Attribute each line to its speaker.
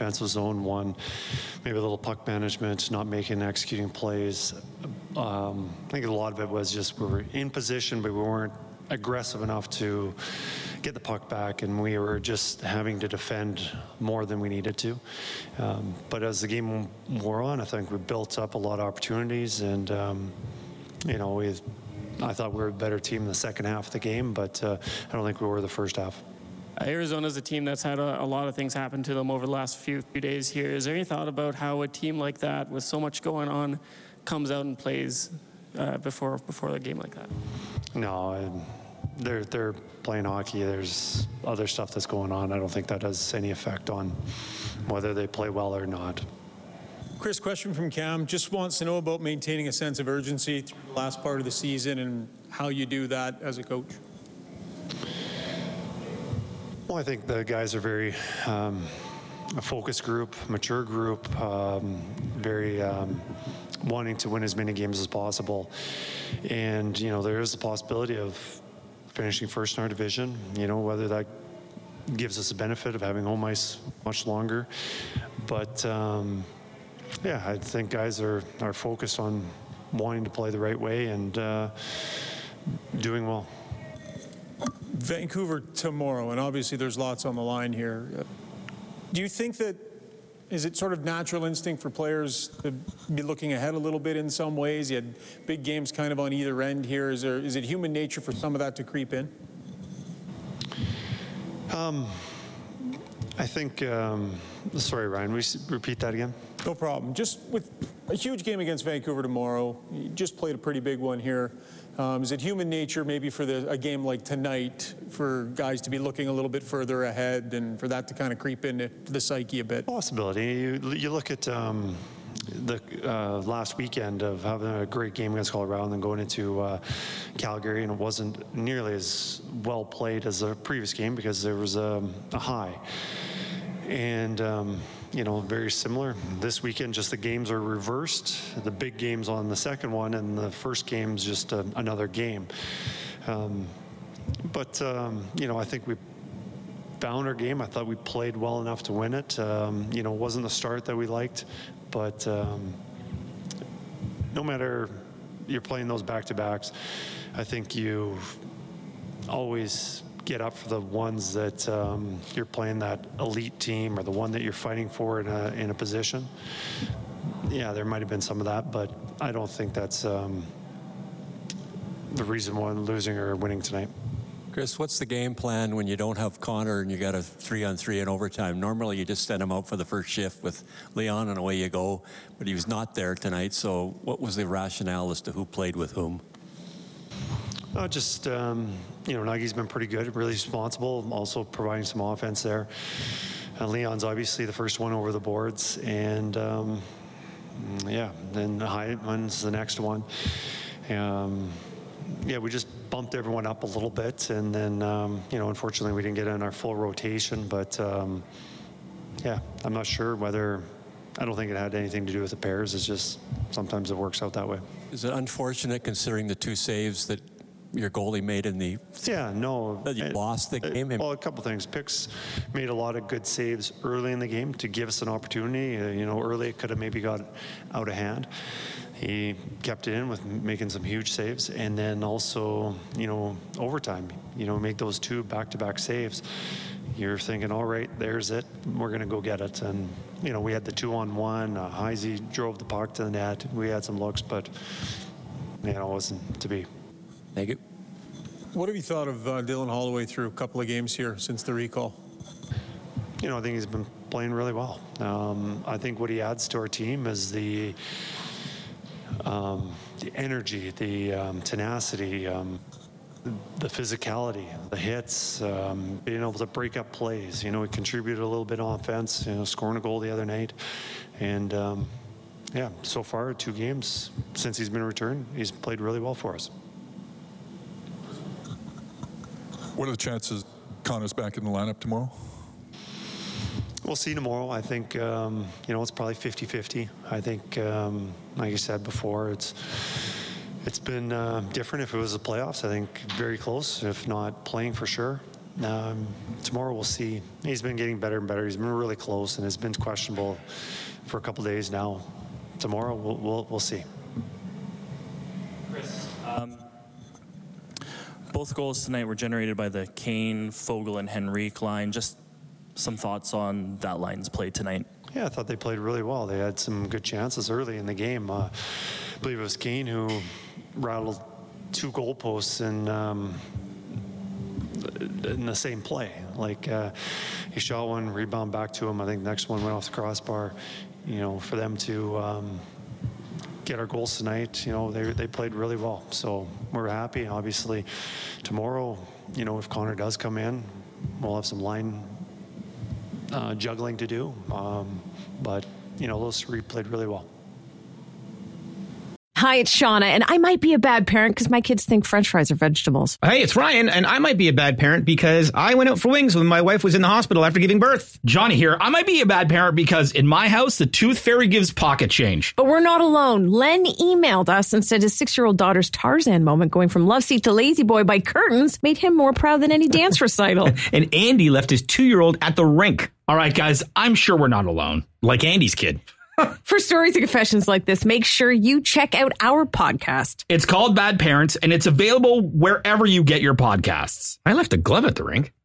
Speaker 1: defensive zone. One, maybe a little puck management, not making and executing plays. I think a lot of it was just we were in position, but we weren't aggressive enough to get the puck back, and we were just having to defend more than we needed to. But as the game wore on, I think we built up a lot of opportunities, and I thought we were a better team in the second half of the game, but I don't think we were the first half.
Speaker 2: Arizona's a team that's had a lot of things happen to them over the last few days here. Is there any thought about how a team like that, with so much going on, comes out and plays before a game like that?
Speaker 1: No, they're playing hockey. There's other stuff that's going on. I don't think that has any effect on whether they play well or not.
Speaker 3: Chris, question from Cam. Just wants to know about maintaining a sense of urgency through the last part of the season and how you do that as a coach.
Speaker 1: Well, I think the guys are very a focused group, mature group, very wanting to win as many games as possible. And, there is the possibility of finishing first in our division, whether that gives us the benefit of having home ice much longer. But, I think guys are focused on wanting to play the right way and doing well.
Speaker 3: Vancouver tomorrow, and obviously there's lots on the line here. Do you think that, is it sort of natural instinct for players to be looking ahead a little bit in some ways? You had big games kind of on either end here. Is it human nature for some of that to creep in?
Speaker 1: I think, sorry, Ryan, repeat that again?
Speaker 3: No problem. Just with a huge game against Vancouver tomorrow, you just played a pretty big one here. Is it human nature maybe for a game like tonight for guys to be looking a little bit further ahead and for that to kind of creep into the psyche a bit?
Speaker 1: Possibility. You look at the last weekend of having a great game against Colorado and then going into Calgary, and it wasn't nearly as well played as the previous game because there was a high. And very similar. This weekend, just the games are reversed. The big game's on the second one, and the first game's just another game. But I think we found our game. I thought we played well enough to win it. It wasn't the start that we liked, but no matter you're playing those back-to-backs, I think you always get up for the ones that you're playing that elite team or the one that you're fighting for in a position. Yeah, there might have been some of that, but I don't think that's the reason why I'm losing or winning tonight.
Speaker 4: Chris, what's the game plan when you don't have Connor and you got a 3-on-3 in overtime? Normally you just send him out for the first shift with Leon and away you go, but he was not there tonight. So what was the rationale as to who played with whom? Nagy's been pretty good, really responsible, also providing some offense there. Leon's obviously the first one over the boards, and then Hyman's the next one. We just bumped everyone up a little bit, and then, unfortunately we didn't get in our full rotation, but I'm not sure whether, I don't think it had anything to do with the pairs. It's just sometimes it works out that way. Is it unfortunate considering the two saves that your goalie made in the...
Speaker 1: Yeah, no.
Speaker 4: That you lost the game?
Speaker 1: Well, a couple things. Picks made a lot of good saves early in the game to give us an opportunity. Early it could have maybe got out of hand. He kept it in with making some huge saves. And then also, overtime, make those two back-to-back saves. You're thinking, all right, there's it. We're going to go get it. And, we had the 2-on-1. Heisey drove the puck to the net. We had some looks, but, it wasn't to be.
Speaker 4: Thank you.
Speaker 3: What have you thought of Dylan Holloway through a couple of games here since the recall?
Speaker 1: I think he's been playing really well. I think what he adds to our team is the energy, the tenacity, the physicality, the hits, being able to break up plays. He contributed a little bit on offense, scoring a goal the other night. And, so far, 2 games since he's been returned, he's played really well for us.
Speaker 5: What are the chances Connor's back in the lineup tomorrow?
Speaker 1: We'll see tomorrow. I think, it's probably 50-50. I think, like I said before, it's been different if it was the playoffs. I think very close, if not playing for sure. Tomorrow we'll see. He's been getting better and better. He's been really close and has been questionable for a couple days now. Tomorrow we'll see.
Speaker 6: Chris, both goals tonight were generated by the Kane, Foegele, and Henrique line. Just some thoughts on that line's play tonight.
Speaker 1: Yeah, I thought they played really well. They had some good chances early in the game. I believe it was Kane who rattled 2 goalposts in the same play. Like he shot one, rebound back to him. I think the next one went off the crossbar. For them to get our goals tonight, they played really well. So we're happy. Obviously, tomorrow, if Connor does come in, we'll have some line juggling to do. But those 3 played really well.
Speaker 7: Hi, it's Shauna, and I might be a bad parent because my kids think French fries are vegetables.
Speaker 8: Hey, it's Ryan, and I might be a bad parent because I went out for wings when my wife was in the hospital after giving birth.
Speaker 9: Johnny here. I might be a bad parent because in my house, the tooth fairy gives pocket change.
Speaker 7: But we're not alone. Len emailed us and said his 6-year-old daughter's Tarzan moment going from love seat to lazy boy by curtains made him more proud than any dance recital.
Speaker 8: And Andy left his 2-year-old at the rink.
Speaker 9: All right, guys, I'm sure we're not alone. Like Andy's kid.
Speaker 7: For stories and confessions like this, make sure you check out our podcast.
Speaker 9: It's called Bad Parents, and it's available wherever you get your podcasts.
Speaker 8: I left a glove at the rink.